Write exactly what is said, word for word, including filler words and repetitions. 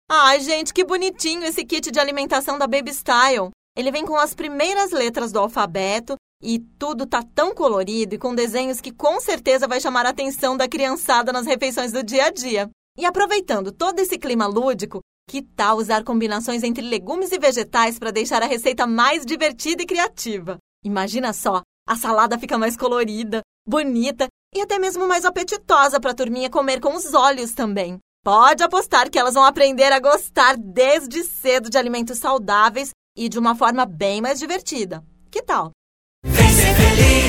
Ai, gente, que bonitinho esse kit de alimentação da Baby Style. Ele vem com as primeiras letras do alfabeto e tudo tá tão colorido e com desenhos que com certeza vai chamar a atenção da criançada nas refeições do dia a dia. E aproveitando todo esse clima lúdico, que tal usar combinações entre legumes e vegetais para deixar a receita mais divertida e criativa? Imagina só, a salada fica mais colorida, bonita e até mesmo mais apetitosa para a turminha comer com os olhos também. Pode apostar que elas vão aprender a gostar desde cedo de alimentos saudáveis e de uma forma bem mais divertida. Que tal? Vem ser feliz!